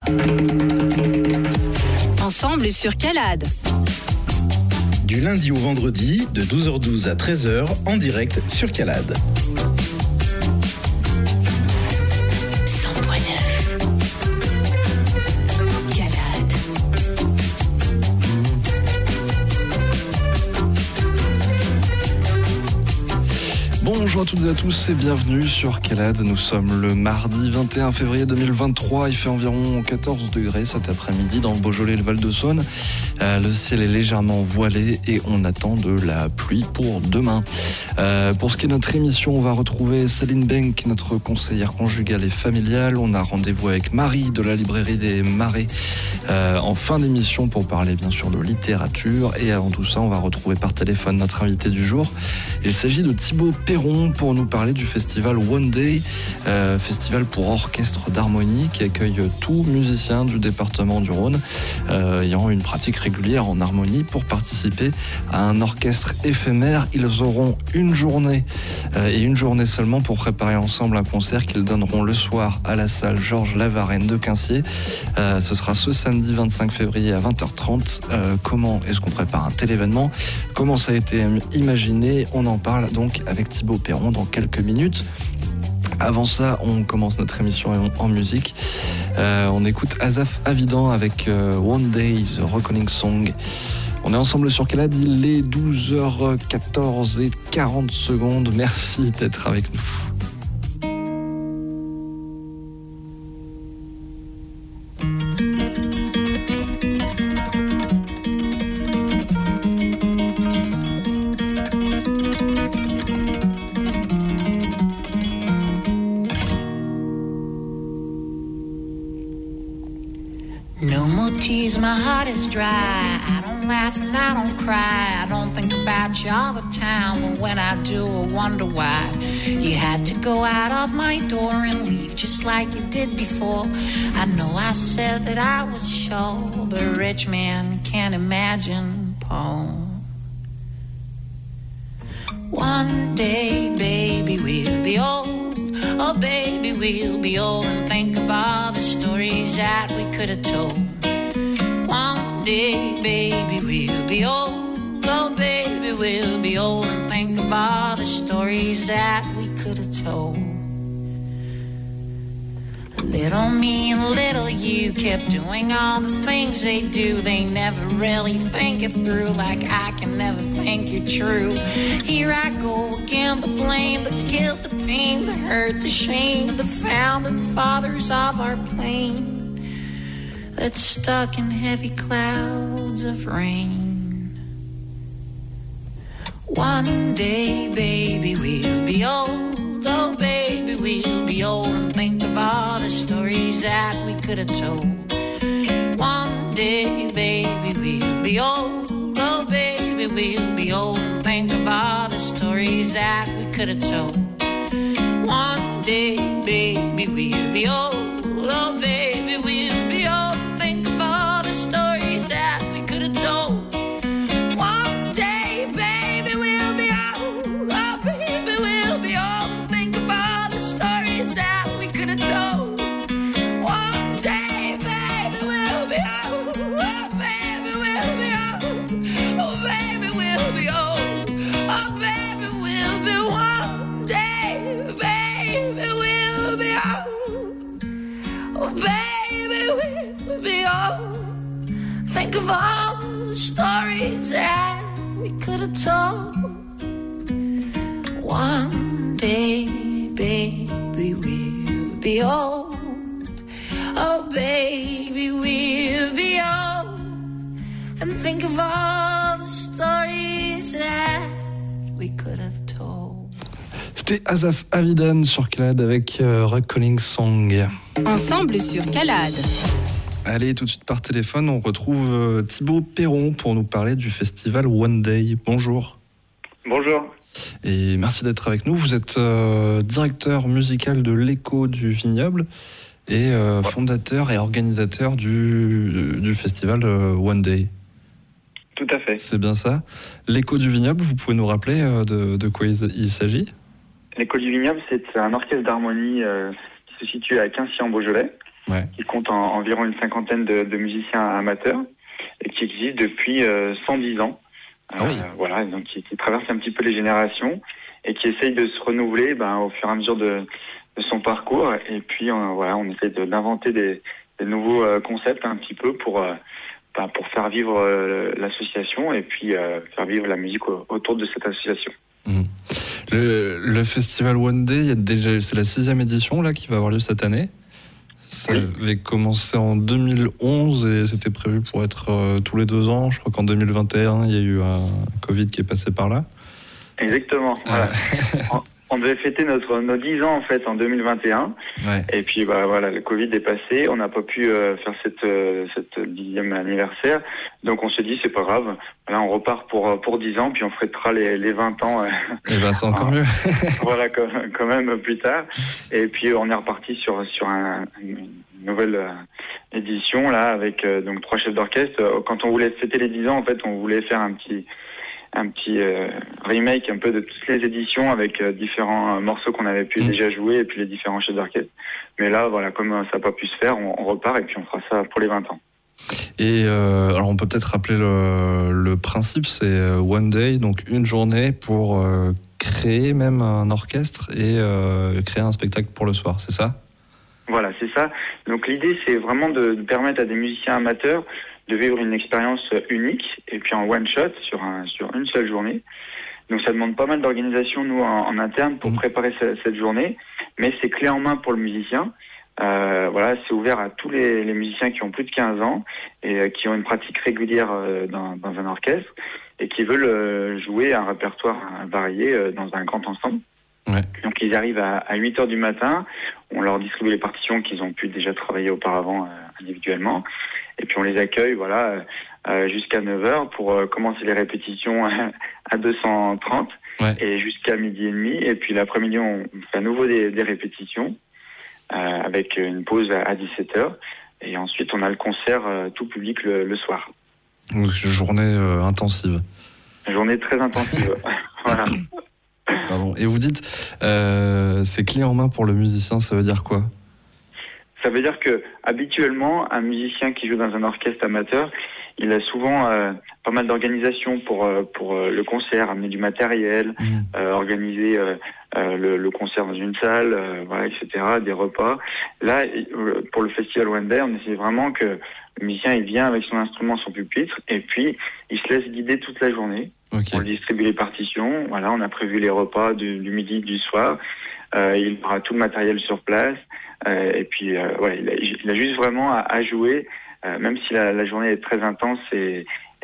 Ensemble sur Calade. Du lundi au vendredi, de 12h12 à 13h, en direct sur Calade. Bonjour à toutes et à tous et bienvenue sur Calade. Nous sommes le mardi 21 février 2023. Il fait environ 14 degrés cet après-midi dans le Beaujolais et le Val-de-Saône. Le ciel est légèrement voilé et on attend de la pluie pour demain. Pour ce qui est de notre émission, on va retrouver Céline Benck, notre conseillère conjugale et familiale. On a rendez-vous avec Marie de la librairie des Marais en fin d'émission pour parler bien sûr de littérature. Et avant tout ça, on va retrouver par téléphone notre invité du jour. Il s'agit de Thibaut Perron pour nous parler du festival One Day, festival pour orchestre d'harmonie qui accueille tout musicien du département du Rhône ayant une pratique régulière en harmonie. Pour participer à un orchestre éphémère, ils auront une journée et une journée seulement pour préparer ensemble un concert qu'ils donneront le soir à la salle Georges Lavarenne de Quincier. Ce sera ce samedi 25 février à 20h30. Comment est-ce qu'on prépare un tel événement ? Comment ça a été imaginé ? On en parle donc avec Thibaut Perron dans quelques minutes. Avant ça, on commence notre émission en musique. On écoute Asaf Avidan avec One Day, The Reckoning Song. On est ensemble sur Calade, il est 12h14 et 40 secondes. Merci d'être avec nous. My heart is dry, I don't laugh and I don't cry, I don't think about you all the time, but when I do I wonder why you had to go out of my door and leave just like you did before. I know I said that I was sure, but a rich man can't imagine Paul. One day, baby, we'll be old. Oh, baby, we'll be old and think of all the stories that we could have told. One day, baby, we'll be old. Oh, baby, we'll be old and think of all the stories that we could have told. Little me and little you kept doing all the things they do. They never really think it through, like I can never think you're true. Here I go again, the blame, the guilt, the pain, the hurt, the shame, the founding fathers of our plane that's stuck in heavy clouds of rain. One day, baby, we'll be old. Oh, baby, we'll be old and think of all the stories that we could have told. One day, baby, we'll be old. Oh, baby, we'll be old and think of all the stories that we could have told. One day, baby, we'll be old. Oh, baby, we'll be old. Think of all the stories that we could have told. One day, baby, we'll be old. Oh, baby, we'll be old. Think of all the stories that we could have told. One day, baby, we'll be old. Oh, baby, we'll be old. Oh, baby, we'll be old. Oh, baby, we'll be one day, baby, we'll be old. Oh, baby, we'll be old. Think of all the stories that we could have told. One day, baby, we'll be old. Oh, baby, we'll be old. And think of all the stories that we could have told. C'était Asaf Avidan sur Calade avec Reckoning Song. Ensemble sur Calade. Allez, tout de suite par téléphone, on retrouve Thibaut Perron pour nous parler du festival One Day. Bonjour. Bonjour. Et merci d'être avec nous. Vous êtes directeur musical de l'Écho du Vignoble et fondateur et organisateur du festival One Day. Tout à fait. C'est bien ça. L'Écho du Vignoble, vous pouvez nous rappeler de quoi il s'agit ? L'Écho du Vignoble, c'est un orchestre d'harmonie qui se situe à Quincier en Beaujolais. qui compte environ une cinquantaine de musiciens amateurs et qui existe depuis 110 ans. Voilà, donc qui traverse un petit peu les générations et qui essaye de se renouveler au fur et à mesure de son parcours. Et puis on essaie d'inventer des nouveaux concepts un petit peu pour faire vivre l'association et puis faire vivre la musique autour de cette association. Le festival One Day, c'est la 6e édition là, qui va avoir lieu cette année. Ça avait commencé en 2011 et c'était prévu pour être tous les 2 ans. Je crois qu'en 2021, il y a eu un Covid qui est passé par là. Exactement. Voilà. On devait fêter nos 10 ans en fait en 2021. Et puis le Covid est passé. On n'a pas pu faire cette 10e anniversaire. Donc on s'est dit c'est pas grave. Là on repart pour 10 ans puis on fêtera les 20 ans. Et c'est encore mieux. Voilà quand même plus tard. Et puis on est reparti sur une nouvelle édition là avec donc 3 chefs d'orchestre. Quand on voulait fêter les 10 ans en fait on voulait faire un petit remake un peu de toutes les éditions avec différents morceaux qu'on avait pu déjà jouer et puis les différents chefs d'orchestre. Mais là, comme ça n'a pas pu se faire, on repart et puis on fera ça pour les 20 ans. Et alors on peut peut-être rappeler le principe, c'est One Day, donc une journée pour créer même un orchestre et créer un spectacle pour le soir, c'est ça ? Voilà, c'est ça. Donc l'idée, c'est vraiment de permettre à des musiciens amateurs de vivre une expérience unique et puis en one shot sur une seule journée. Donc ça demande pas mal d'organisation nous en interne pour préparer cette journée, mais c'est clé en main pour le musicien. C'est ouvert à tous les musiciens qui ont plus de 15 ans et qui ont une pratique régulière dans un orchestre et qui veulent jouer un répertoire varié dans un grand ensemble. Donc ils arrivent à 8h du matin, on leur distribue les partitions qu'ils ont pu déjà travailler auparavant individuellement, et puis on les accueille jusqu'à 9h pour commencer les répétitions à 230 et jusqu'à 12h30, et puis l'après-midi on fait à nouveau des répétitions avec une pause à 17h, et ensuite on a le concert tout public le soir. Donc une journée intensive. Une journée très intensive, voilà. Pardon. Et vous dites, c'est clé en main pour le musicien, ça veut dire quoi ? Ça veut dire que habituellement, un musicien qui joue dans un orchestre amateur, il a souvent pas mal d'organisation pour le concert, amener du matériel, organiser le concert dans une salle, etc., des repas. Là, pour le festival One Day, on essaie vraiment que le musicien il vient avec son instrument, son pupitre, et puis il se laisse guider toute la journée. On lui distribue les partitions. Voilà, on a prévu les repas du midi, du soir. Il aura tout le matériel sur place. Et puis, il a juste vraiment à jouer, même si la journée est très intense et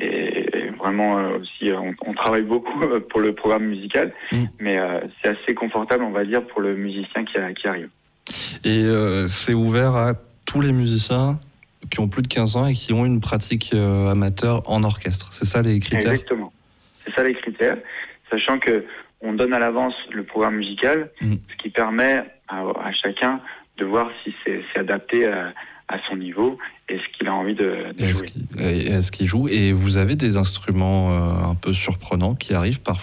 vraiment aussi, on travaille beaucoup pour le programme musical, mais c'est assez confortable, on va dire, pour le musicien qui arrive. Et c'est ouvert à tous les musiciens qui ont plus de 15 ans et qui ont une pratique amateur en orchestre. C'est ça les critères ? Exactement. C'est ça les critères, sachant que on donne à l'avance le programme musical, ce qui permet à chacun de voir si c'est adapté à son niveau et ce qu'il a envie de jouer. Est-ce qu'il joue ? Et vous avez des instruments un peu surprenants qui arrivent parfois ?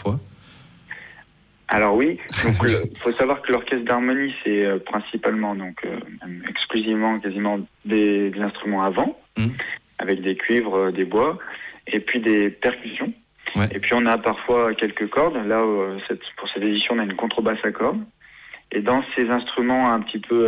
Alors oui, il faut savoir que l'orchestre d'harmonie, c'est principalement, même exclusivement, quasiment des instruments à vent, avec des cuivres, des bois, et puis des percussions. Et puis on a parfois quelques cordes. Là, pour cette édition, on a une contrebasse à cordes. Et dans ces instruments un petit peu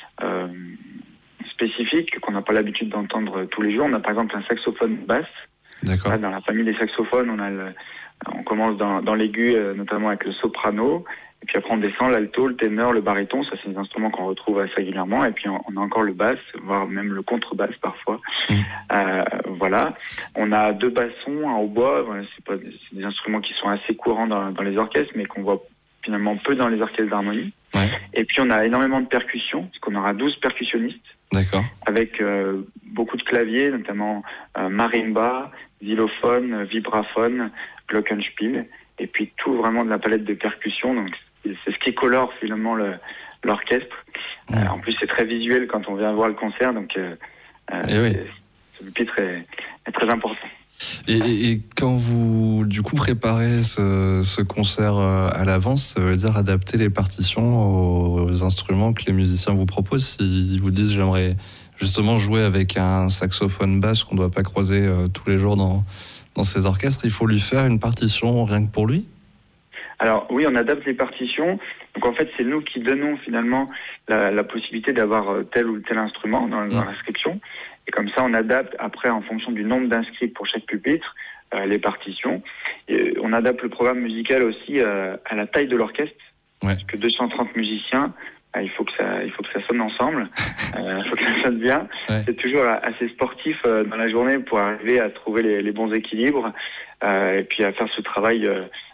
spécifiques, qu'on n'a pas l'habitude d'entendre tous les jours, on a par exemple un saxophone basse. D'accord. Là, dans la famille des saxophones, on commence dans l'aigu, notamment avec le soprano. Et puis après, on descend l'alto, le ténor, le baryton. Ça, c'est des instruments qu'on retrouve assez régulièrement. Et puis, on a encore le basse, voire même le contrebasse parfois. Voilà. On a 2 bassons, un hautbois. Voilà, c'est des instruments qui sont assez courants dans les orchestres, mais qu'on voit finalement peu dans les orchestres d'harmonie. Et puis, on a énormément de percussions, parce qu'on aura 12 percussionnistes. D'accord. Avec beaucoup de claviers, notamment marimba, xylophone, vibraphone, glockenspiel. Et puis, tout vraiment de la palette de percussions. Donc, c'est ce qui colore finalement l'orchestre. En plus, c'est très visuel quand on vient voir le concert, donc ce pupitre est très important. Et quand vous, du coup, préparez ce concert à l'avance, ça veut dire adapter les partitions aux instruments que les musiciens vous proposent. S'ils vous disent « j'aimerais justement jouer avec un saxophone basse qu'on ne doit pas croiser tous les jours dans ces orchestres », il faut lui faire une partition rien que pour lui ? Alors oui, on adapte les partitions. Donc en fait, c'est nous qui donnons finalement la possibilité d'avoir tel ou tel instrument dans l'inscription. Et comme ça, on adapte après en fonction du nombre d'inscrits pour chaque pupitre les partitions. Et on adapte le programme musical aussi à la taille de l'orchestre. Ouais. Parce que 230 musiciens, il faut que ça sonne ensemble, il faut que ça sonne bien. Ouais. C'est toujours assez sportif dans la journée pour arriver à trouver les bons équilibres et puis à faire ce travail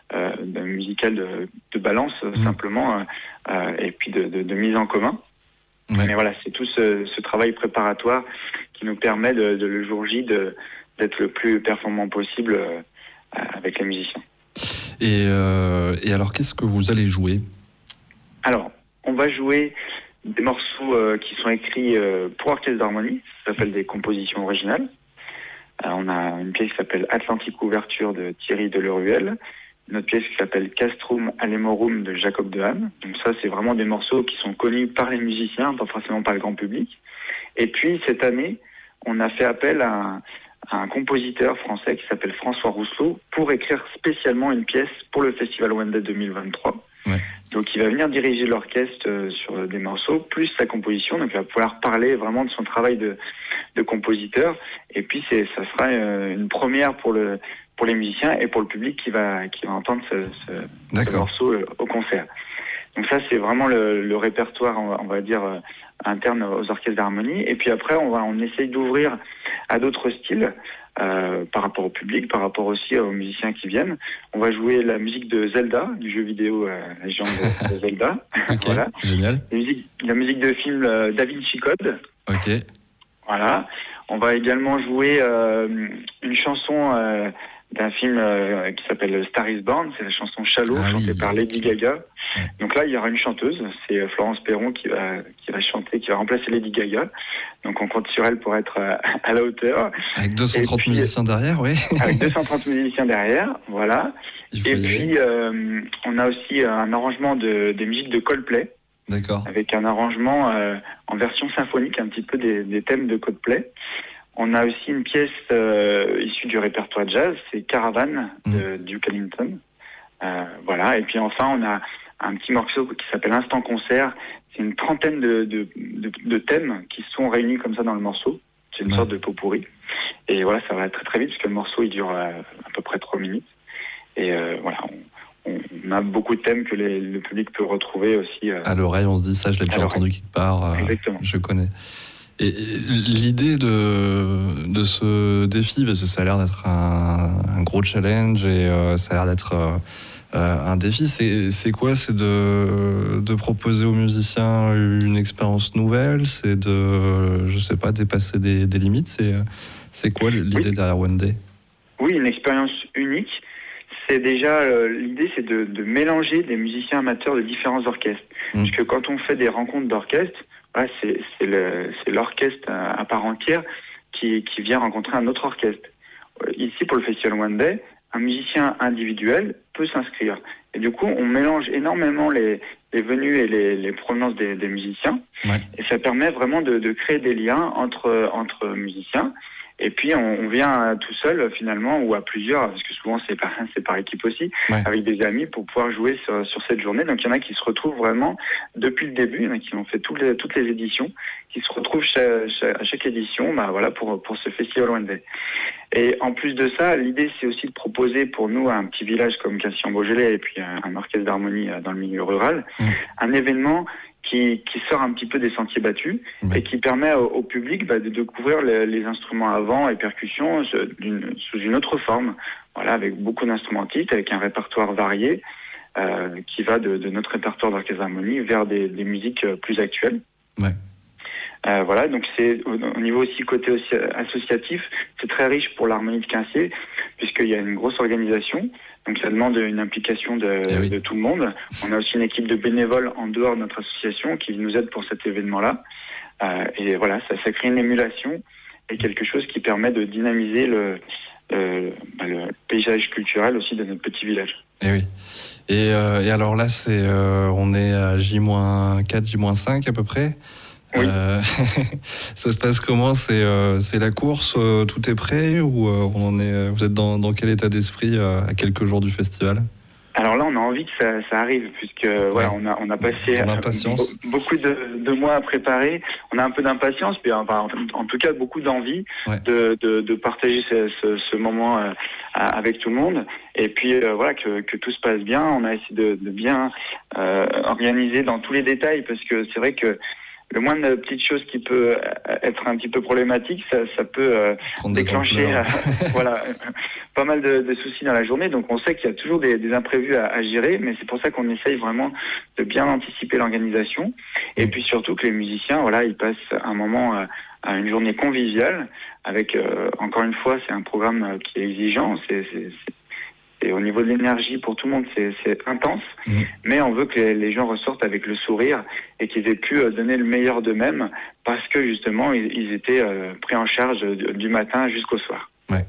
musical de balance simplement et puis de mise en commun. Ouais. Mais voilà, c'est tout ce travail préparatoire qui nous permet le jour J d'être le plus performant possible avec les musiciens. Et alors, qu'est-ce que vous allez jouer ? Alors, on va jouer des morceaux qui sont écrits pour orchestre d'harmonie, ça s'appelle des compositions originales. On a une pièce qui s'appelle Atlantique Ouverture de Thierry Deleruel, une autre pièce qui s'appelle Castrum Alemorum de Jacob Dehaene. Donc ça, c'est vraiment des morceaux qui sont connus par les musiciens, pas forcément par le grand public. Et puis, cette année, on a fait appel à un compositeur français qui s'appelle François Rousselot pour écrire spécialement une pièce pour le Festival One Day 2023. Ouais. Donc il va venir diriger l'orchestre sur des morceaux, plus sa composition, donc il va pouvoir parler vraiment de son travail de compositeur, et puis ça sera une première pour les musiciens et pour le public qui va entendre ce morceau au concert. Donc ça c'est vraiment le répertoire, on va dire, interne aux orchestres d'harmonie, et puis après on essaye d'ouvrir à d'autres styles, par rapport au public, par rapport aussi aux musiciens qui viennent. On va jouer la musique de Zelda, du jeu vidéo La légende de Zelda. Okay, voilà. Génial. La musique de film Da Vinci Code. Ok. Voilà. On va également jouer une chanson d'un film qui s'appelle Star is Born, c'est la chanson Shallow, chantée par Lady Gaga. Ouais. Donc là, il y aura une chanteuse, c'est Florence Perron qui va chanter, qui va remplacer Lady Gaga. Donc on compte sur elle pour être à la hauteur. Avec 230 musiciens derrière, oui. Avec 230 musiciens derrière, voilà. Et puis, on a aussi un arrangement des musiques de Coldplay. D'accord. Avec un arrangement en version symphonique, un petit peu des thèmes de Coldplay. On a aussi une pièce issue du répertoire jazz, c'est Caravan de Duke Ellington. Voilà. Et puis enfin, on a un petit morceau qui s'appelle Instant Concert. C'est une trentaine de thèmes qui sont réunis comme ça dans le morceau. C'est une sorte de pot pourri. Et voilà, ça va très très vite parce que le morceau il dure à peu près 3 minutes. Et voilà, on a beaucoup de thèmes que le public peut retrouver aussi. À l'oreille, on se dit ça, je l'ai déjà entendu quelque part. Exactement. Je connais. Et l'idée de ce défi, parce que ça a l'air d'être un gros challenge et ça a l'air d'être un défi, c'est quoi ? C'est de proposer aux musiciens une expérience nouvelle, c'est de, je sais pas, dépasser des limites, c'est quoi l'idée derrière One Day ? Oui, une expérience unique. C'est déjà l'idée, c'est de mélanger des musiciens amateurs de différents orchestres. Parce que quand on fait des rencontres d'orchestres, voilà, c'est l'orchestre à part entière qui vient rencontrer un autre orchestre. Ici, pour le Festival One Day, un musicien individuel peut s'inscrire. Et du coup, on mélange énormément les venues et les provenances des musiciens. Ouais. Et ça permet vraiment de créer des liens entre musiciens. Et puis on vient tout seul finalement, ou à plusieurs, parce que souvent c'est par équipe aussi, avec des amis pour pouvoir jouer sur cette journée. Donc il y en a qui se retrouvent vraiment depuis le début, il y en a qui ont fait toutes les éditions, qui se retrouvent à chaque édition, voilà, pour ce Festival One Day. Et en plus de ça, l'idée c'est aussi de proposer pour nous, à un petit village comme Cassis-en-Beaujolais et puis un orchestre d'harmonie dans le milieu rural, un événement qui sort un petit peu des sentiers battus et qui permet au public de découvrir les instruments à vent et percussions sous une autre forme, voilà, avec beaucoup d'instrumentistes, avec un répertoire varié qui va de notre répertoire d'orchestre d'harmonie vers des musiques plus actuelles. Ouais. Voilà, donc c'est au niveau aussi côté associatif, c'est très riche pour l'harmonie de Quinçay, puisqu'il y a une grosse organisation, donc ça demande une implication de tout le monde. On a aussi une équipe de bénévoles en dehors de notre association qui nous aide pour cet événement-là. Et voilà, ça crée une émulation et quelque chose qui permet de dynamiser le paysage culturel aussi de notre petit village. Et oui. Et alors là, on est à J-4, J-5 à peu près. Oui. Ça se passe comment ? C'est la course, tout est prêt ou vous êtes dans quel état d'esprit à quelques jours du festival ? Alors là, on a envie que ça arrive, puisque voilà, on a passé beaucoup de mois à préparer. On a un peu d'impatience, puis en tout cas beaucoup d'envie de partager ce moment avec tout le monde. Et puis voilà, que tout se passe bien. On a essayé de bien organiser dans tous les détails, parce que c'est vrai que le moindre petite chose qui peut être un petit peu problématique, ça peut déclencher pas mal de soucis dans la journée. Donc on sait qu'il y a toujours des imprévus à gérer, mais c'est pour ça qu'on essaye vraiment de bien anticiper l'organisation. Et puis surtout que les musiciens, ils passent un moment à une journée conviviale avec, encore une fois, c'est un programme qui est exigeant. Et au niveau de l'énergie, pour tout le monde, c'est intense. Mais on veut que les gens ressortent avec le sourire et qu'ils aient pu donner le meilleur d'eux-mêmes parce que, justement, ils étaient pris en charge du matin jusqu'au soir. Ouais.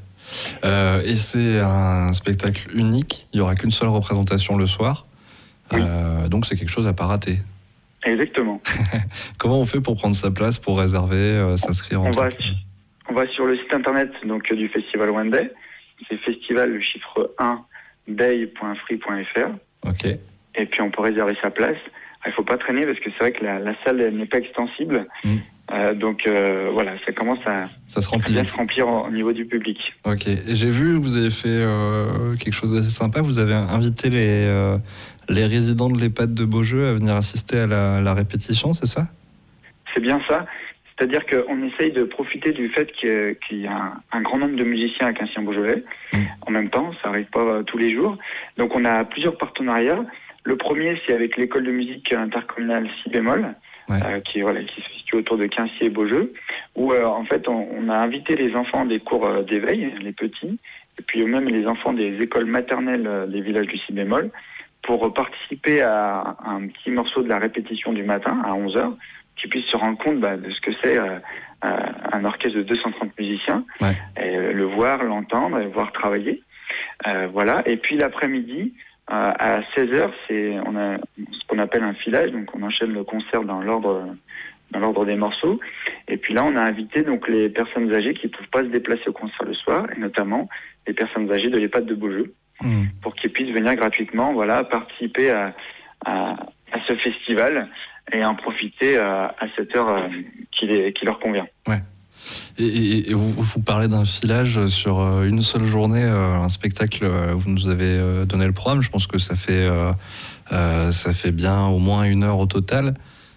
Et c'est un spectacle unique. Il n'y aura qu'une seule représentation le soir. Oui. Donc, c'est quelque chose à pas rater. Exactement. Comment on fait pour prendre sa place, pour réserver, s'inscrire on va sur le site internet du Festival One Day. C'est festival, le chiffre 1, day.free.fr. Ok. Et puis on peut réserver sa place. Il ne faut pas traîner parce que c'est vrai que la salle n'est pas extensible. Donc ça commence à bien se remplir au niveau du public. Ok. Et j'ai vu que vous avez fait quelque chose d'assez sympa. Vous avez invité les résidents de l'EHPAD de Beaujeu à venir assister à la répétition, c'est ça ? C'est bien ça. C'est-à-dire qu'on essaye de profiter du fait qu'il y a un grand nombre de musiciens à Quincy-en-Beaujolais. En même temps, ça n'arrive pas tous les jours. Donc on a plusieurs partenariats. Le premier, c'est avec l'école de musique intercommunale Si bémol, qui se situe autour de Quincy et Beaujeu, où en fait on a invité les enfants des cours d'éveil, les petits, et puis même les enfants des écoles maternelles des villages du Si bémol, pour participer à un petit morceau de la répétition du matin à 11h, qu'ils puissent se rendre compte de ce que c'est un orchestre de 230 musiciens, et le voir, l'entendre, et voir travailler. Et puis l'après-midi, à 16h, on a ce qu'on appelle un filage, donc on enchaîne le concert dans l'ordre des morceaux. Et puis là, on a invité donc les personnes âgées qui ne peuvent pas se déplacer au concert le soir, et notamment les personnes âgées de l'EHPAD de Beaujeu, pour qu'ils puissent venir gratuitement participer à ce festival et en profiter à cette heure qui leur convient. Ouais. Et vous parlez d'un filage sur une seule journée, un spectacle, vous nous avez donné le programme, je pense que ça fait bien au moins 1 heure au total.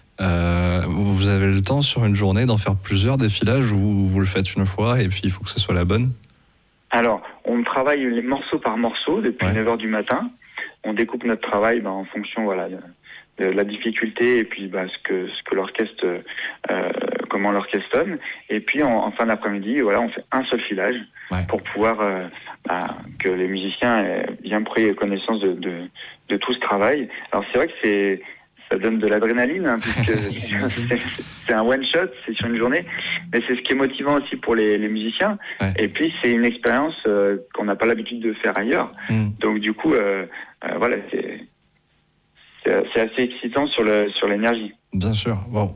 Vous avez le temps sur une journée d'en faire plusieurs des filages ou vous le faites une fois et puis il faut que ce soit la bonne ? Alors, on travaille les morceau par morceau depuis 9h du matin. On découpe notre travail en fonction de la difficulté et puis ce que l'orchestre, comment l'orchestre sonne. Et puis en fin d'après-midi, on fait un seul filage pour pouvoir que les musiciens aient bien pris connaissance de tout ce travail. Alors c'est vrai que ça donne de l'adrénaline, puisque c'est un one-shot, c'est sur une journée, mais c'est ce qui est motivant aussi pour les musiciens. Et puis c'est une expérience qu'on n'a pas l'habitude de faire ailleurs. Donc du coup, c'est assez excitant sur l'énergie. Bien sûr. Bon.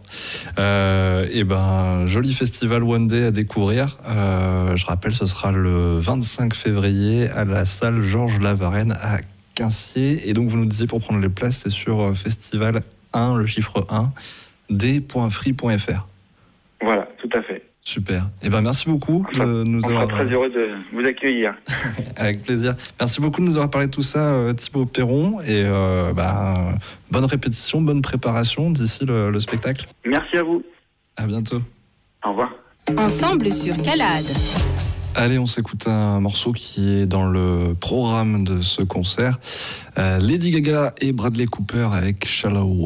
Joli festival One Day à découvrir. Je rappelle, ce sera le 25 février à la salle Georges Lavarenne à Quincy. Et donc, vous nous disiez, pour prendre les places, c'est sur festival 1, le chiffre 1, d.free.fr. Voilà, tout à fait. Super. Merci beaucoup de nous avoir... On sera très heureux de vous accueillir. Avec plaisir. Merci beaucoup de nous avoir parlé de tout ça, Thibaut Perron. Et bonne répétition, bonne préparation d'ici le spectacle. Merci à vous. À bientôt. Au revoir. Ensemble sur Calade. Allez, on s'écoute un morceau qui est dans le programme de ce concert. Lady Gaga et Bradley Cooper avec Shallow.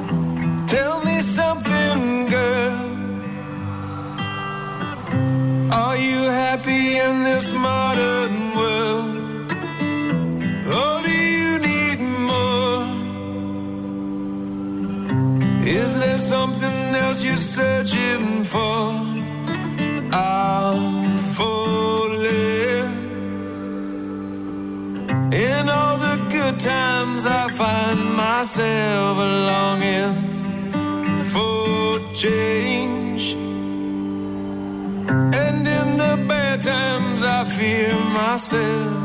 Tell me something, girl. Are you happy in this modern world? Or do you need more? Is there something else you're searching for? I'm falling. In all the good times I find myself longing for change. And in the bad times I fear myself.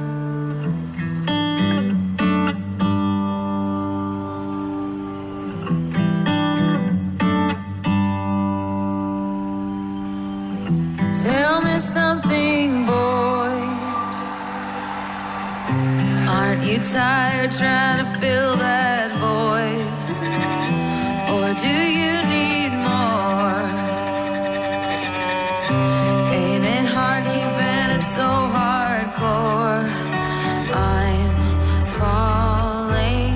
Tell me something, boy. Aren't you tired trying to fill that void? Or do you need more? Ain't it hard keeping it so hardcore? I'm falling.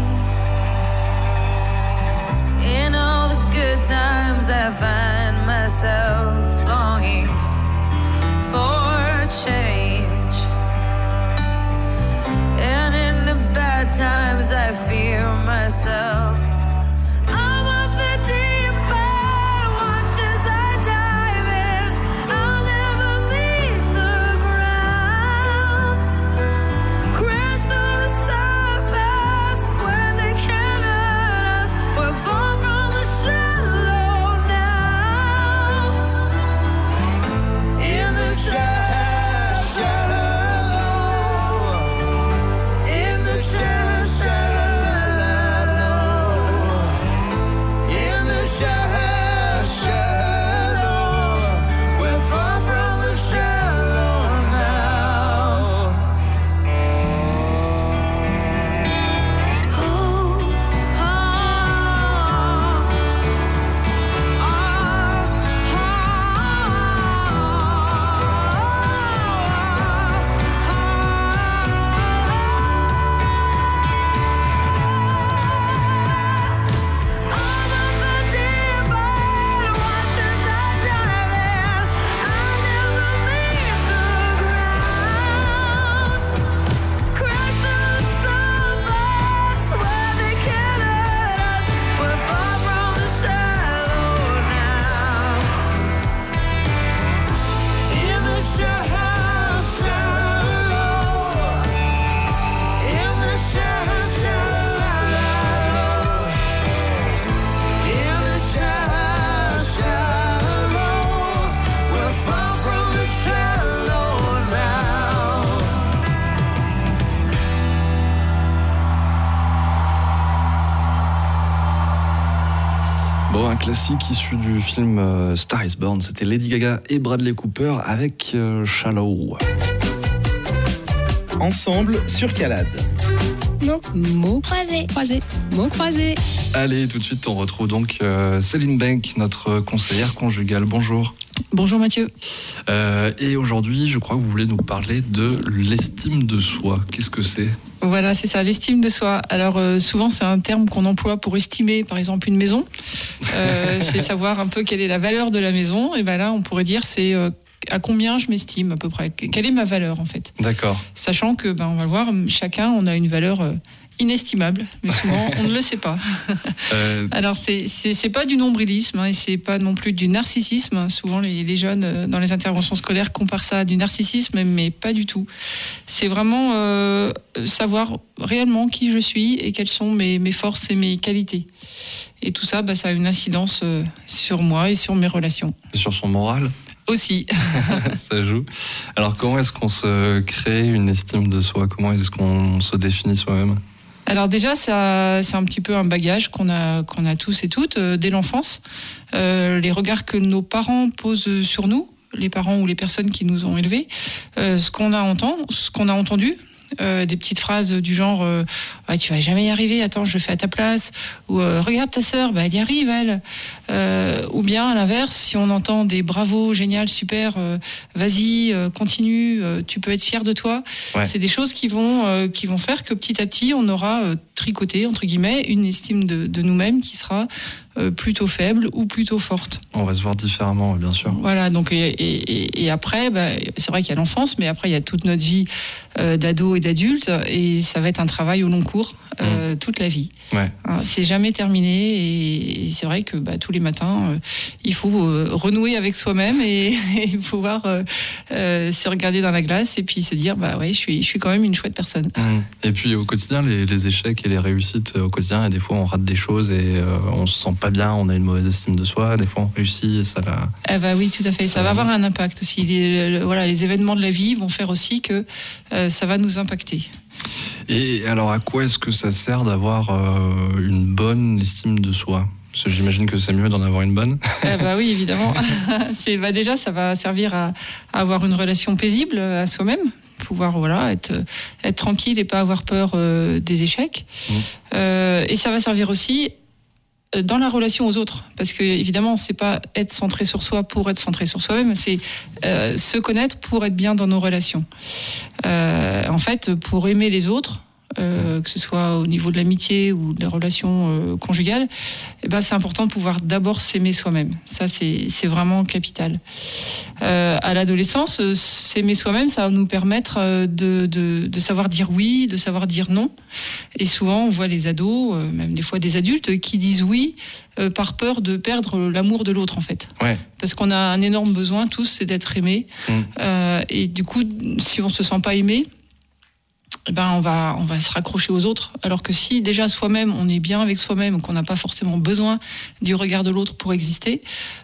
In all the good times I find myself longing for change. And in the bad times I fear myself. I'm of the deep end, watch as I dive in. I'll never meet the ground. Crash through the surface where they can't hurt us. We're far from the shallow now. In the shallow, in the shallow, in the shallow, we're far from the shallow now. Bon, un classique issu du film Star is Born, c'était Lady Gaga et Bradley Cooper avec Shallow. Ensemble sur Calade. Mots Croisé. croisés. Mots croisés. Allez, tout de suite, on retrouve donc Céline Benck, notre conseillère conjugale. Bonjour. Bonjour Mathieu. Et aujourd'hui, je crois que vous voulez nous parler de l'estime de soi. Qu'est-ce que c'est ? Voilà, c'est ça, l'estime de soi. Alors souvent, c'est un terme qu'on emploie pour estimer, par exemple, une maison. C'est savoir un peu quelle est la valeur de la maison. Et ben là, on pourrait dire c'est à combien je m'estime à peu près. Quelle est ma valeur en fait ? D'accord. Sachant que, on va le voir, chacun, on a une valeur inestimable, mais souvent on ne le sait pas. Alors c'est pas du nombrilisme et c'est pas non plus du narcissisme. Souvent les jeunes dans les interventions scolaires comparent ça à du narcissisme, mais pas du tout. C'est vraiment savoir réellement qui je suis et quelles sont mes forces et mes qualités. Et tout ça, ça a une incidence sur moi et sur mes relations. Sur son moral ? Aussi. Ça joue. Alors comment est-ce qu'on se crée une estime de soi ? Comment est-ce qu'on se définit soi-même ? Alors déjà, c'est un petit peu un bagage qu'on a tous et toutes dès l'enfance. Les regards que nos parents posent sur nous, les parents ou les personnes qui nous ont élevés, ce qu'on a entendu. Des petites phrases du genre ouais, tu vas jamais y arriver, attends, je le fais à ta place, ou regarde ta sœur, elle y arrive elle, ou bien à l'inverse, si on entend des bravo, génial, super, vas-y, continue, tu peux être fier de toi. Ouais. C'est des choses qui vont faire que petit à petit on aura tricoté entre guillemets une estime de nous-mêmes qui sera plutôt faible ou plutôt forte. On va se voir différemment, bien sûr. Voilà, donc et après, c'est vrai qu'il y a l'enfance, mais après il y a toute notre vie d'ado et d'adulte, et ça va être un travail au long cours, toute la vie. Ouais. C'est jamais terminé, et c'est vrai que tous les matins, il faut renouer avec soi-même et pouvoir se regarder dans la glace et puis se dire ouais, je suis quand même une chouette personne. Et puis au quotidien, les échecs et les réussites au quotidien, et des fois on rate des choses et on se sent pas bien, on a une mauvaise estime de soi, des fois on réussit et ça la... oui, tout à fait, ça va avoir un impact aussi. Les événements de la vie vont faire aussi que ça va nous impacter. Et alors à quoi est-ce que ça sert d'avoir une bonne estime de soi ? Parce que j'imagine que c'est mieux d'en avoir une bonne. Oui, évidemment. Déjà, ça va servir à avoir une relation paisible à soi-même, pouvoir être tranquille et pas avoir peur des échecs. Et ça va servir aussi dans la relation aux autres, parce que évidemment c'est pas être centré sur soi pour être centré sur soi-même, c'est se connaître pour être bien dans nos relations. En fait, pour aimer les autres, que ce soit au niveau de l'amitié ou des relations conjugales, c'est important de pouvoir d'abord s'aimer soi-même. Ça, c'est vraiment capital. À l'adolescence, s'aimer soi-même, ça va nous permettre de savoir dire oui, de savoir dire non. Et souvent, on voit les ados, même des fois des adultes, qui disent oui par peur de perdre l'amour de l'autre, en fait. Ouais. Parce qu'on a un énorme besoin, tous, c'est d'être aimés. Et du coup, si on se sent pas aimé, on va se raccrocher aux autres, alors que si déjà soi-même on est bien avec soi-même, qu'on n'a pas forcément besoin du regard de l'autre pour exister,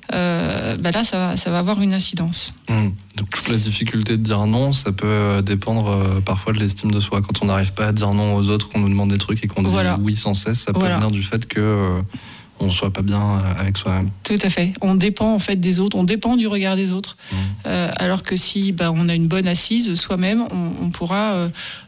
là ça va avoir une incidence. Donc toute la difficulté de dire non, ça peut dépendre parfois de l'estime de soi. Quand on n'arrive pas à dire non aux autres, qu'on nous demande des trucs et qu'on dit oui sans cesse, ça peut venir du fait que on soit pas bien avec soi-même. Tout à fait. On dépend en fait des autres, on dépend du regard des autres. Alors que si on a une bonne assise soi-même, on pourra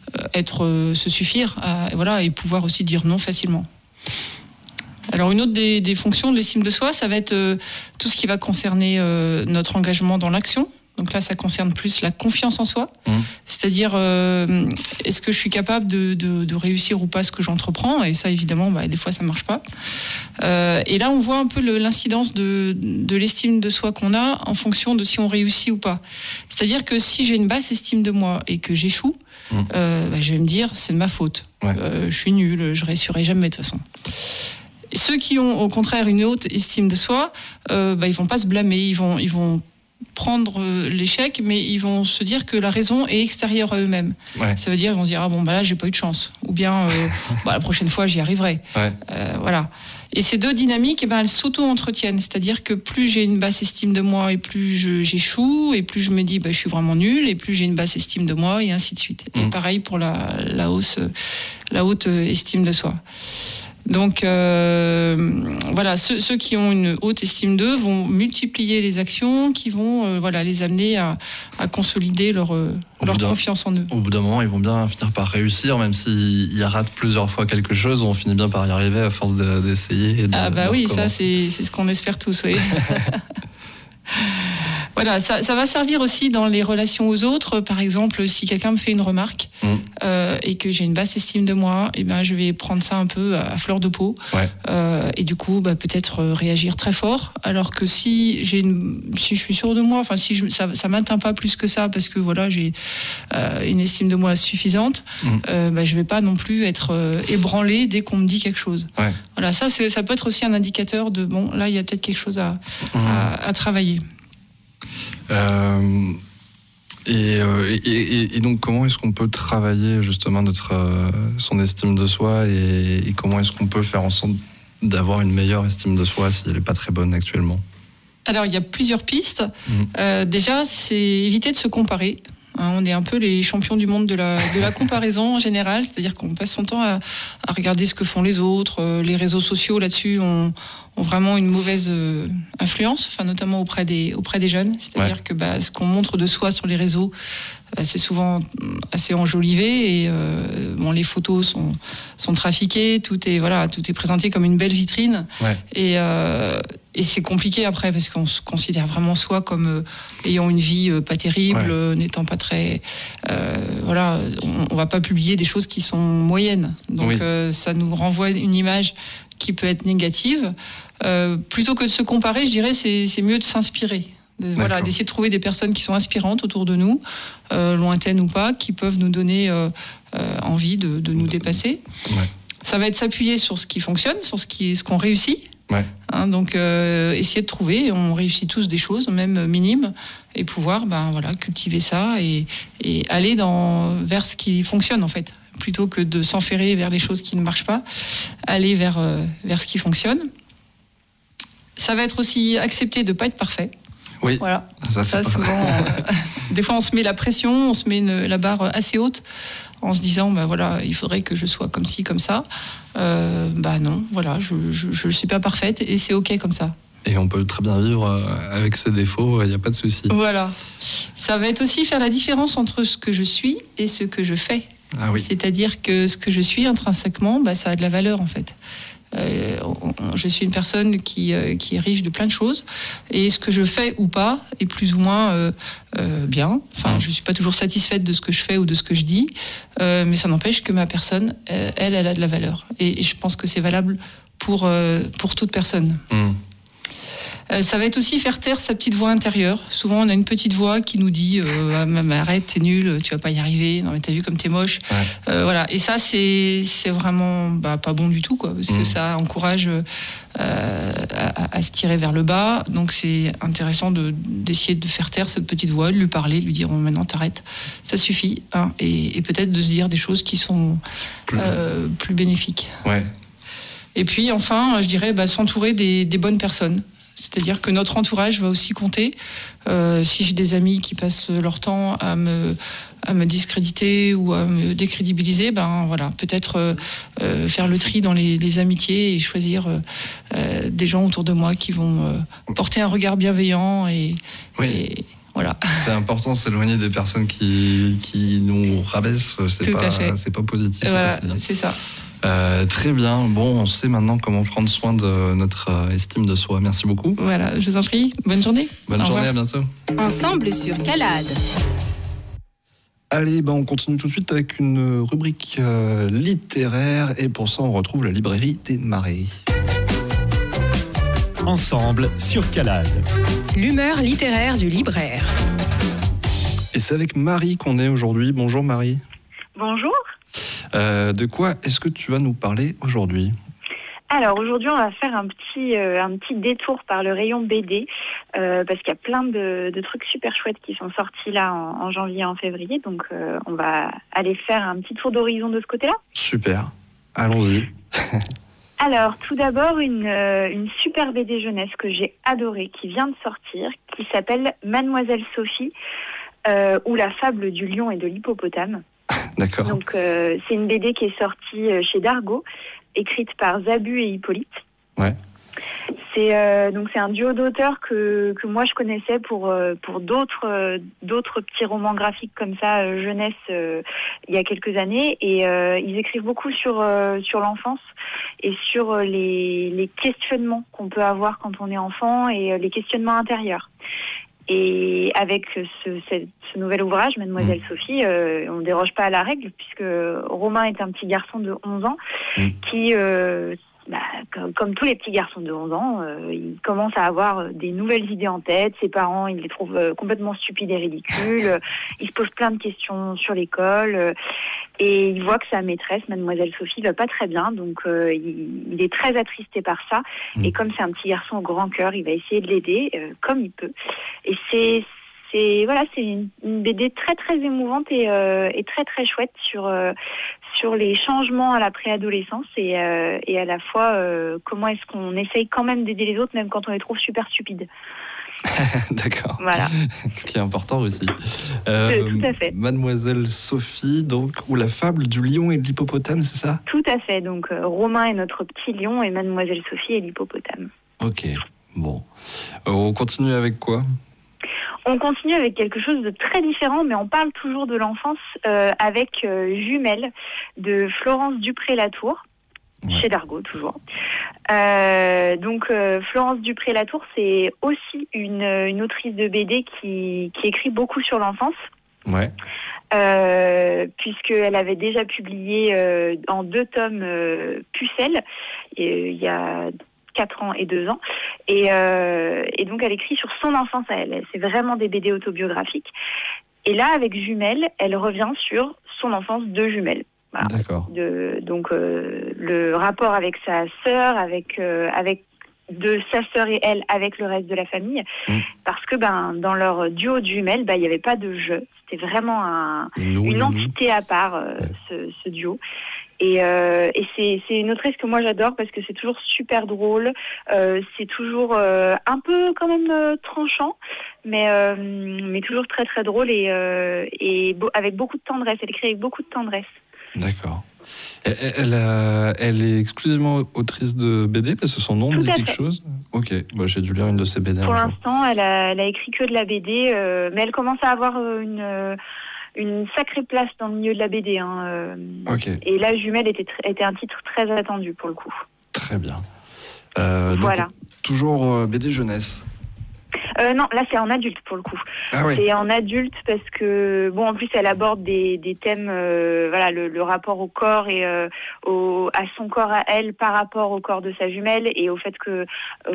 se suffire et pouvoir aussi dire non facilement. Alors une autre des fonctions de l'estime de soi, ça va être tout ce qui va concerner notre engagement dans l'action. Donc là, ça concerne plus la confiance en soi. C'est-à-dire, est-ce que je suis capable de réussir ou pas ce que j'entreprends ? Et ça, évidemment, des fois, ça ne marche pas. Et là, on voit un peu l'incidence de l'estime de soi qu'on a en fonction de si on réussit ou pas. C'est-à-dire que si j'ai une basse estime de moi et que j'échoue, je vais me dire, c'est de ma faute. Ouais. Je suis nul, je ne réussirai jamais de toute façon. Ceux qui ont, au contraire, une haute estime de soi, ils ne vont pas se blâmer, ils vont prendre l'échec, mais ils vont se dire que la raison est extérieure à eux-mêmes. Ouais. Ça veut dire, ils vont se dire, là, j'ai pas eu de chance. Ou bien, la prochaine fois, j'y arriverai. Ouais. Voilà. Et ces deux dynamiques, elles s'auto-entretiennent. C'est-à-dire que plus j'ai une basse estime de moi et plus j'échoue, et plus je me dis, je suis vraiment nul, et plus j'ai une basse estime de moi, et ainsi de suite. Et pareil pour la haute estime de soi. Donc ceux qui ont une haute estime d'eux vont multiplier les actions qui vont les amener à consolider leur confiance en eux. Au bout d'un moment, ils vont bien finir par réussir, même s'ils ratent plusieurs fois quelque chose, on finit bien par y arriver à force d'essayer. Et ça c'est ce qu'on espère tous. Oui. Voilà, ça va servir aussi dans les relations aux autres. Par exemple, si quelqu'un me fait une remarque et que j'ai une basse estime de moi, je vais prendre ça un peu à fleur de peau. Ouais. Et du coup, peut-être réagir très fort. Alors que si je suis sûre de moi, ça m'atteint pas plus que ça parce que j'ai une estime de moi suffisante, je vais pas non plus être ébranlée dès qu'on me dit quelque chose. Ouais. Voilà, ça peut être aussi un indicateur de là il y a peut-être quelque chose à travailler. Et donc comment est-ce qu'on peut travailler justement son estime de soi et comment est-ce qu'on peut faire en sorte d'avoir une meilleure estime de soi si elle n'est pas très bonne actuellement ? Alors il y a plusieurs pistes. Déjà, c'est éviter de se comparer. On est un peu les champions du monde de la comparaison en général, c'est-à-dire qu'on passe son temps à regarder ce que font les autres. Les réseaux sociaux là-dessus ont vraiment une mauvaise influence, notamment auprès des jeunes. C'est-à-dire que ce qu'on montre de soi sur les réseaux, c'est souvent assez enjolivé et les photos sont trafiquées, tout est présenté comme une belle vitrine. Ouais. Et c'est compliqué après parce qu'on se considère vraiment soi comme ayant une vie pas terrible, n'étant pas très... on va pas publier des choses qui sont moyennes. Donc ça nous renvoie une image qui peut être négative. Plutôt que de se comparer, je dirais c'est mieux de s'inspirer. D'essayer de trouver des personnes qui sont inspirantes autour de nous, lointaines ou pas, qui peuvent nous donner envie de nous dépasser. Ouais. Ça va être s'appuyer sur ce qui fonctionne, sur ce qu'on réussit. Ouais. Donc essayer de trouver, on réussit tous des choses, même minimes, et pouvoir cultiver ça et aller vers ce qui fonctionne en fait, plutôt que de s'enferrer vers les choses qui ne marchent pas, aller vers ce qui fonctionne. Ça va être aussi accepter de ne pas être parfait. Oui, voilà. Ça souvent, des fois on se met la pression, on se met la barre assez haute en se disant il faudrait que je sois comme ci, comme ça. Non, je ne suis pas parfaite et c'est ok comme ça. Et on peut très bien vivre avec ses défauts, il n'y a pas de souci. Voilà. Ça va être aussi faire la différence entre ce que je suis et ce que je fais. Ah oui. C'est-à-dire que ce que je suis intrinsèquement, ça a de la valeur en fait. Je suis une personne qui est riche de plein de choses et ce que je fais ou pas est plus ou moins bien. Enfin, je suis pas toujours satisfaite de ce que je fais ou de ce que je dis, mais ça n'empêche que ma personne, elle a de la valeur. Et je pense que c'est valable pour toute personne. Ça va être aussi faire taire sa petite voix intérieure. Souvent, on a une petite voix qui nous dit mais arrête, t'es nul, tu vas pas y arriver. Non, mais t'as vu comme t'es moche. Ouais. Et ça, c'est vraiment pas bon du tout, quoi, parce que ça encourage à se tirer vers le bas. Donc, c'est intéressant d'essayer de faire taire cette petite voix, de lui parler, de lui dire maintenant t'arrêtes, ça suffit. Et peut-être de se dire des choses qui sont plus bénéfiques. Ouais. Et puis, enfin, je dirais s'entourer des bonnes personnes. C'est-à-dire que notre entourage va aussi compter. Si j'ai des amis qui passent leur temps à me discréditer ou à me décrédibiliser, peut-être faire le tri dans les amitiés et choisir des gens autour de moi qui vont porter un regard bienveillant et voilà. C'est important de s'éloigner des personnes qui nous rabaissent. C'est pas positif. Voilà, c'est ça. Très bien. Bon, on sait maintenant comment prendre soin de notre estime de soi. Merci beaucoup. Voilà, je vous en prie. Bonne journée. Bonne journée, à bientôt. Ensemble sur Calade. Allez, on continue tout de suite avec une rubrique littéraire. Et pour ça, on retrouve la librairie des Marais. Ensemble sur Calade. L'humeur littéraire du libraire. Et c'est avec Marie qu'on est aujourd'hui. Bonjour Marie. Bonjour. De quoi est-ce que tu vas nous parler aujourd'hui ? Alors aujourd'hui on va faire un petit détour par le rayon BD parce qu'il y a plein de trucs super chouettes qui sont sortis là en janvier et en février, donc on va aller faire un petit tour d'horizon de ce côté-là. Super, allons-y. Alors tout d'abord une super BD jeunesse que j'ai adorée qui vient de sortir, qui s'appelle Mademoiselle Sophie ou la fable du lion et de l'hippopotame. D'accord. Donc c'est une BD qui est sortie chez Dargaud, écrite par Zabu et Hippolyte. Ouais. C'est un duo d'auteurs que moi je connaissais pour d'autres petits romans graphiques comme ça jeunesse il y a quelques années, et ils écrivent beaucoup sur l'enfance et sur les questionnements qu'on peut avoir quand on est enfant et les questionnements intérieurs. Et avec ce nouvel ouvrage, Mademoiselle Sophie, on ne déroge pas à la règle, puisque Romain est un petit garçon de 11 ans qui, comme tous les petits garçons de 11 ans, il commence à avoir des nouvelles idées en tête. Ses parents, ils les trouvent complètement stupides et ridicules. Il se pose plein de questions sur l'école. Et il voit que sa maîtresse, Mademoiselle Sophie, va pas très bien. Donc, il est très attristé par ça. Et comme c'est un petit garçon au grand cœur, il va essayer de l'aider comme il peut. Et c'est une BD très très émouvante et très très chouette sur les changements à la préadolescence et à la fois comment est-ce qu'on essaye quand même d'aider les autres même quand on les trouve super stupides. D'accord. Voilà. Ce qui est important aussi. Tout à fait. Mademoiselle Sophie, donc, ou la fable du lion et de l'hippopotame, c'est ça ? Tout à fait. Donc Romain est notre petit lion et Mademoiselle Sophie est l'hippopotame. Ok. Bon. On continue avec quoi ? On continue avec quelque chose de très différent, mais on parle toujours de l'enfance avec Jumelles de Florence Dupré-Latour. Chez Dargaud, toujours. Donc, Florence Dupré-Latour, c'est aussi une autrice de BD qui écrit beaucoup sur l'enfance. Ouais. Puisqu'elle avait déjà publié en 2 tomes Pucelle, il y a 4 ans et 2 ans. Et donc, elle écrit sur son enfance à elle. C'est vraiment des BD autobiographiques. Et là, avec Jumelles, elle revient sur son enfance de jumelles. Voilà. D'accord. Donc le rapport avec sa sœur, avec de sa sœur et elle avec le reste de la famille, parce que dans leur duo de jumelles, il n'y avait pas de jeu. C'était vraiment une entité à part, ce duo. Et c'est une autrice que moi j'adore parce que c'est toujours super drôle, c'est toujours un peu quand même tranchant, mais toujours très très drôle et avec beaucoup de tendresse. Elle écrit avec beaucoup de tendresse. D'accord. Elle est exclusivement autrice de BD parce que son nom dit quelque chose. Ok, j'ai dû lire une de ses BD. Pour l'instant, elle a écrit que de la BD, mais elle commence à avoir une sacrée place dans le milieu de la BD. Okay. Et là, Jumelles était un titre très attendu pour le coup. Très bien. Voilà. Donc, toujours BD jeunesse. Non, là c'est en adulte pour le coup. Ah oui. C'est en adulte parce que en plus elle aborde des thèmes, le rapport au corps et à son corps à elle par rapport au corps de sa jumelle et au fait que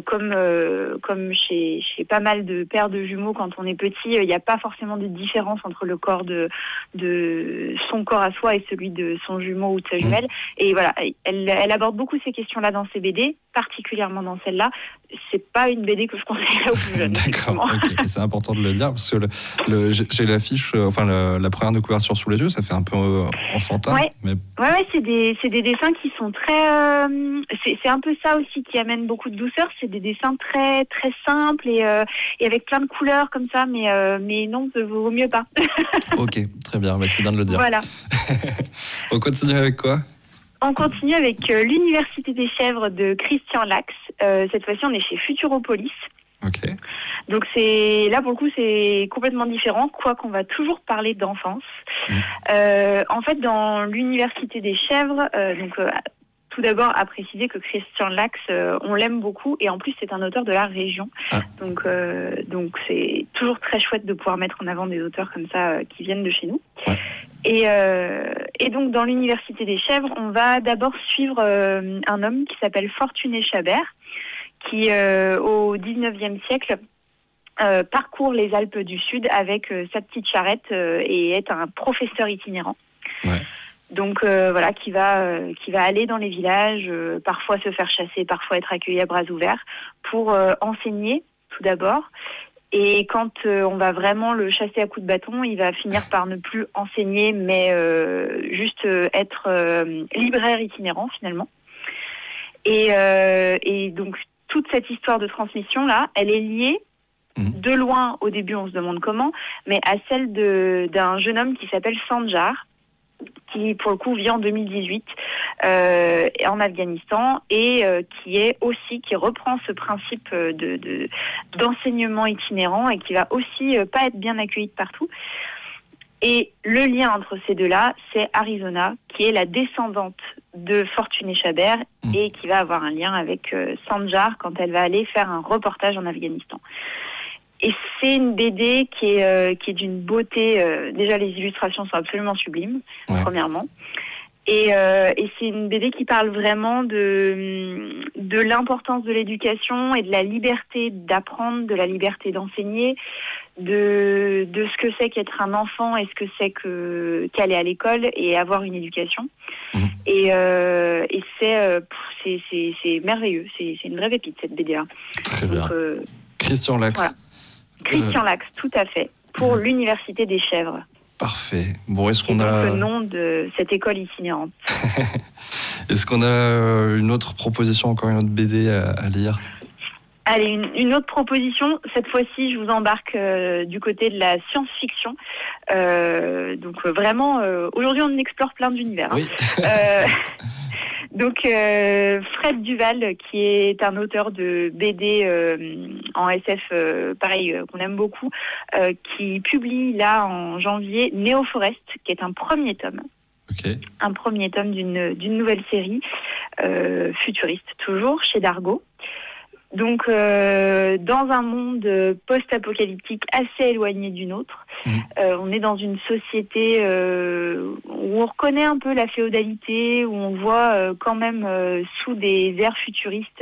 comme chez pas mal de pères de jumeaux quand on est petit, il n'y a pas forcément de différence entre le corps de son corps à soi et celui de son jumeau ou de sa jumelle. Et voilà, elle aborde beaucoup ces questions-là dans ses BD, particulièrement dans celle-là. C'est pas une BD que je conseillerais aux plus jeunes. D'accord, okay. C'est important de le dire parce que j'ai l'affiche, la première de couverture sous les yeux, ça fait un peu enfantin. Ouais, mais... ouais, c'est des dessins qui sont très... c'est un peu ça aussi qui amène beaucoup de douceur, c'est des dessins très très simples et avec plein de couleurs comme ça, mais non, vaut mieux pas. Ok, très bien, c'est bien de le dire. Voilà. On continue avec quoi ? On continue avec l'Université des Chèvres de Christian Lax. Cette fois-ci, on est chez Futuropolis. Okay. Donc là pour le coup c'est complètement différent, quoiqu'on va toujours parler d'enfance. En fait dans l'Université des Chèvres, tout d'abord à préciser que Christian Lax, on l'aime beaucoup et en plus c'est un auteur de la région. Donc c'est toujours très chouette de pouvoir mettre en avant des auteurs comme ça qui viennent de chez nous. Ouais. Et donc dans l'Université des Chèvres, on va d'abord suivre un homme qui s'appelle Fortuné Chabert, qui au 19e siècle parcourt les Alpes du Sud avec sa petite charrette et est un professeur itinérant. Ouais. Donc qui va aller dans les villages, parfois se faire chasser, parfois être accueilli à bras ouverts pour enseigner tout d'abord. Et quand on va vraiment le chasser à coups de bâton, il va finir par ne plus enseigner, mais juste être libraire itinérant finalement. Et donc toute cette histoire de transmission-là, elle est liée de loin, au début on se demande comment, mais à celle d'un jeune homme qui s'appelle Sanjar, qui pour le coup vit en 2018 en Afghanistan et qui reprend ce principe d'enseignement itinérant et qui va aussi pas être bien accueilli de partout. Et le lien entre ces deux-là, c'est Arizona, qui est la descendante de Fortuné Chabert et qui va avoir un lien avec Sanjar quand elle va aller faire un reportage en Afghanistan. Et c'est une BD qui est d'une beauté. Déjà, les illustrations sont absolument sublimes, premièrement. Et c'est une BD qui parle vraiment de l'importance de l'éducation et de la liberté d'apprendre, de la liberté d'enseigner, de ce que c'est qu'être un enfant et ce que c'est qu'aller à l'école et avoir une éducation. Et c'est merveilleux. C'est une vraie pépite, cette BD-là. Très bien. Christian Lax. Voilà. Christian Lax, tout à fait, pour l'Université des Chèvres. Parfait. Bon, est-ce qu'on a le nom de cette école itinérante. Est-ce qu'on a une autre proposition, encore une autre BD à lire ? Allez, une autre proposition. Cette fois-ci, je vous embarque du côté de la science-fiction. Donc vraiment, aujourd'hui, on explore plein d'univers. Oui. Donc Fred Duval, qui est un auteur de BD en SF, pareil, qu'on aime beaucoup, qui publie là en janvier Neo Forest, qui est un premier tome. Okay. Un premier tome d'une nouvelle série futuriste, toujours chez Dargaud. Donc, dans un monde post-apocalyptique assez éloigné du nôtre, on est dans une société où on reconnaît un peu la féodalité, où on voit quand même sous des ères futuristes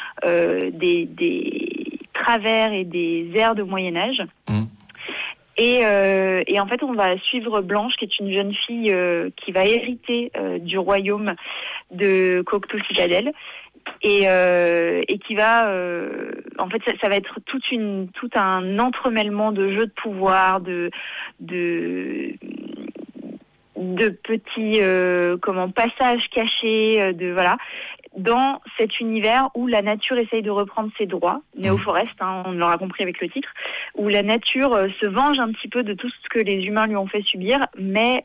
des travers et des ères de Moyen-Âge. Et en fait, on va suivre Blanche, qui est une jeune fille qui va hériter du royaume de Cocteau Citadel. Et qui va, en fait, ça va être tout un entremêlement de jeux de pouvoir, de petits passages cachés, voilà, dans cet univers où la nature essaye de reprendre ses droits, Neo Forest, on l'aura compris avec le titre, où la nature se venge un petit peu de tout ce que les humains lui ont fait subir, mais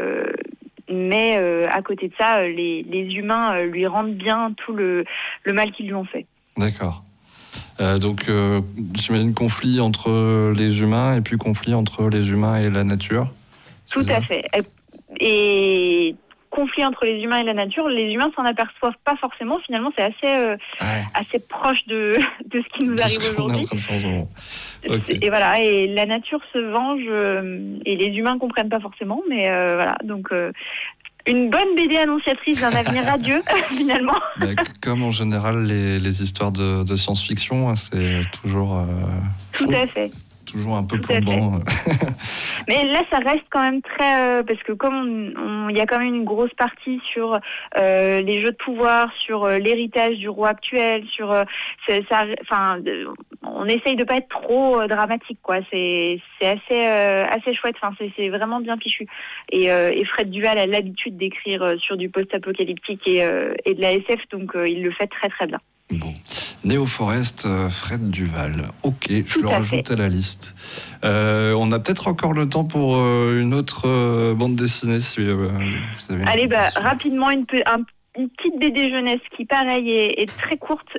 à côté de ça, les humains lui rendent bien tout le mal qu'ils lui ont fait. D'accord. Donc, j'imagine conflit entre les humains et puis conflit entre les humains et la nature. Tout à fait. Et conflit entre les humains et la nature, les humains s'en aperçoivent pas forcément. Finalement, c'est assez proche de ce qui nous arrive aujourd'hui. Okay. Et voilà, et la nature se venge et les humains comprennent pas forcément, mais voilà. Donc une bonne BD annonciatrice d'un avenir radieux, finalement. Comme en général les histoires de science-fiction, c'est toujours. Tout à fait. Toujours un peu plombant. Mais là, ça reste quand même très... parce que comme il y a quand même une grosse partie sur les jeux de pouvoir, sur l'héritage du roi actuel, sur... on essaye de pas être trop dramatique, quoi. C'est assez chouette. Enfin, c'est vraiment bien fichu. Et Fred Duval a l'habitude d'écrire sur du post-apocalyptique et de la SF, donc il le fait très très bien. Bon. Neo Forest, Fred Duval. Ok, je le rajoute à la liste. On a peut-être encore le temps pour une autre bande dessinée. Si vous avez Allez, rapidement, une petite BD jeunesse qui, pareil, est très courte.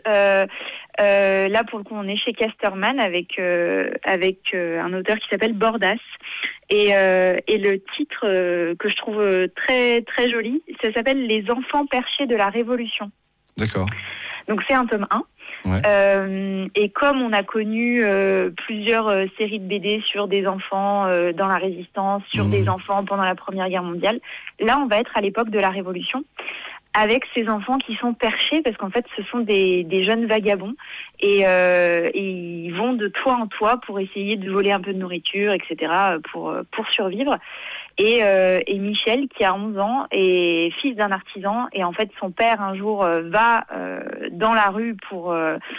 Là, pour le coup, on est chez Casterman avec un auteur qui s'appelle Bordas. Et le titre que je trouve très, très joli, ça s'appelle « Les enfants perchés de la Révolution ». D'accord. Donc c'est un tome 1. Ouais. Et comme on a connu plusieurs séries de BD sur des enfants dans la Résistance, sur des enfants pendant la Première Guerre mondiale, là on va être à l'époque de la Révolution, avec ces enfants qui sont perchés, parce qu'en fait ce sont des jeunes vagabonds, et ils vont de toit en toit pour essayer de voler un peu de nourriture, etc., pour survivre. Et Michel, qui a 11 ans, est fils d'un artisan, et en fait son père un jour va dans la rue pour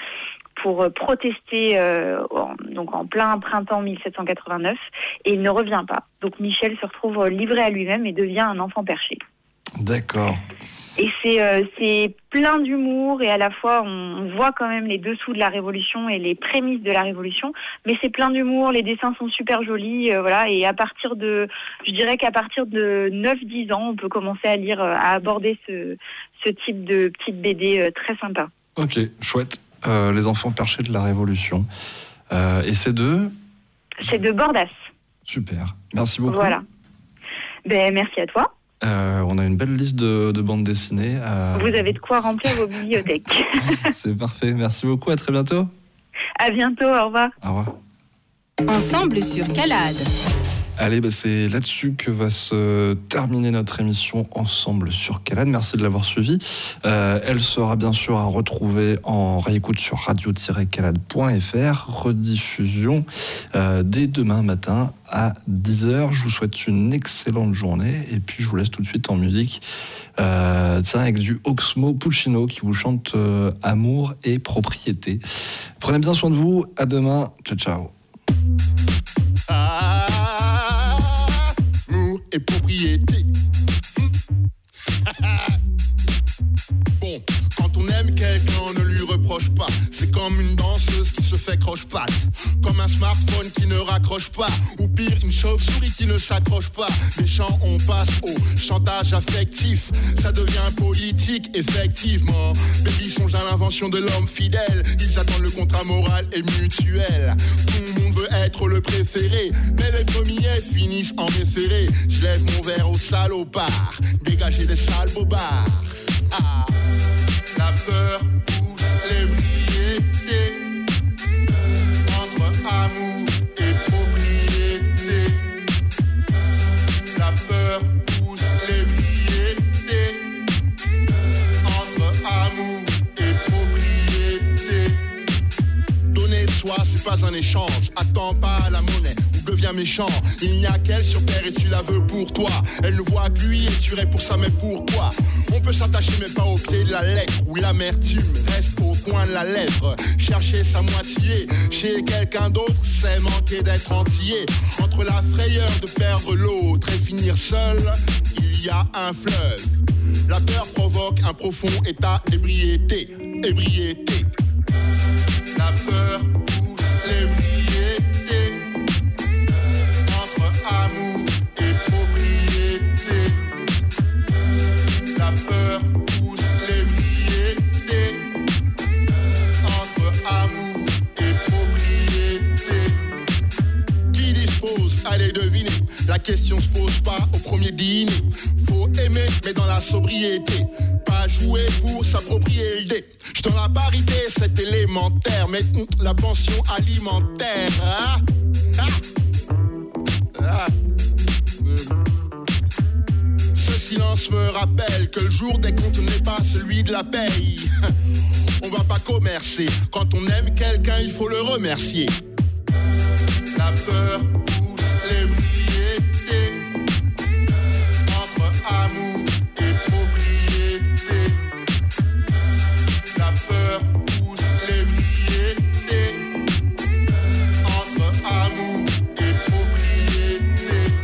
protester donc en plein printemps 1789, et il ne revient pas. Donc Michel se retrouve livré à lui-même et devient un enfant perché. D'accord. Et c'est plein d'humour, et à la fois on voit quand même les dessous de la Révolution et les prémices de la Révolution, mais c'est plein d'humour, les dessins sont super jolis, voilà, et je dirais qu'à partir de 9-10 ans, on peut commencer à lire, à aborder ce type de petite BD très sympa. Ok, chouette. Les enfants perchés de la Révolution. Et c'est de Bordas. Super, merci beaucoup. Voilà. Merci à toi. On a une belle liste de bandes dessinées. Vous avez de quoi remplir vos bibliothèques. C'est parfait, merci beaucoup, à très bientôt. À bientôt, au revoir. Au revoir. Ensemble sur Calade. Allez, c'est là-dessus que va se terminer notre émission Ensemble sur Calade. Merci de l'avoir suivi. Elle sera bien sûr à retrouver en réécoute sur radio-calade.fr. Rediffusion dès demain matin à 10h. Je vous souhaite une excellente journée. Et puis, je vous laisse tout de suite en musique. Avec du Oxmo Puccino qui vous chante Amour et Propriété. Prenez bien soin de vous. À demain. Ciao, ciao. Et propriété. Bon, quand on aime quelqu'un ne lui reproche pas. C'est comme une danseuse qui se fait croche-patte, comme un smartphone qui ne raccroche pas, ou pire une chauve-souris qui ne s'accroche pas. Des chants on passe au chantage affectif, ça devient politique effectivement. Baby songe à l'invention de l'homme fidèle, ils attendent le contrat moral et mutuel. Tout le monde veut être le préféré, mais les premiers finissent en référé. Je lève mon verre au salopard, dégager des sales bobards. Ah, la peur pousse l'ébriété, entre amour et propriété. La peur pousse l'ébriété, entre amour et propriété. Donner de soi, c'est pas un échange. Attends pas la monnaie ou deviens méchant. Il n'y a qu'elle sur terre et tu la veux pour toi. Elle ne voit que lui et tu rais pour ça, mais pourquoi? On peut s'attacher mais pas au pied de la lettre, où l'amertume reste au coin de la lèvre. Chercher sa moitié chez quelqu'un d'autre, c'est manquer d'être entier. Entre la frayeur de perdre l'autre et finir seul, il y a un fleuve. La peur provoque un profond état d'ébriété. Ébriété. La peur pousse l'ébriété, entre amour et propriété. La peur pousse l'ébriété, entre amour et propriété. Qui dispose? Allez deviner. La question se pose pas au premier dîner. Faut aimer, mais dans la sobriété. Pas jouer pour s'approprier le dé. J'suis dans la parité, c'est élémentaire. Mais la pension alimentaire, ah, ah, ah. Ce silence me rappelle que le jour des comptes n'est pas celui de la paye. On va pas commercer. Quand on aime quelqu'un, il faut le remercier. La peur pousse l'ébriété, entre amour et propriété. La peur pousse l'ébriété, entre amour et propriété.